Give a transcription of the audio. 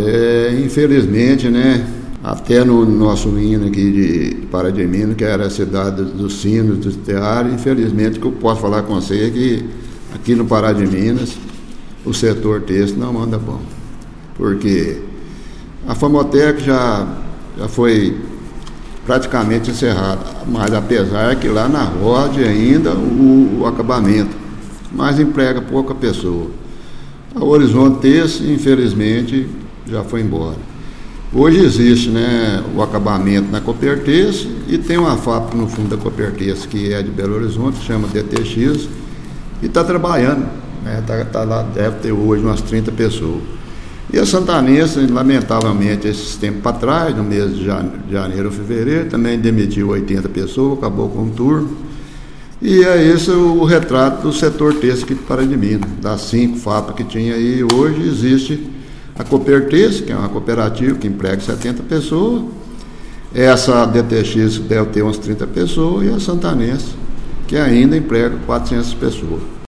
infelizmente, né, até no nosso hino aqui de Pará de Minas, que era a cidade dos sinos, do teatro, infelizmente o que eu posso falar com você é que aqui no Pará de Minas o setor têxtil não anda bom, porque a Famotec já foi praticamente encerrada, mas apesar que lá na Rod ainda o acabamento, mas emprega pouca pessoa. A Horizonte Têxtil, infelizmente, já foi embora. Hoje existe, né, o acabamento na Copertêxtil e tem uma fábrica no fundo da Copertêxtil que é de Belo Horizonte, chama DTX, e está trabalhando, né, tá lá, deve ter hoje umas 30 pessoas. E a Santanense, lamentavelmente, esses tempos para trás, no mês de janeiro ou fevereiro, também demitiu 80 pessoas, acabou com o turno. E é esse o retrato do setor têxtil aqui de Pará de Minas. Das 5 fábricas que tinha aí, hoje existe a Copertêxtil, que é uma cooperativa que emprega 70 pessoas. Essa DTX deve ter umas 30 pessoas, e a Santanense, que ainda emprega 400 pessoas.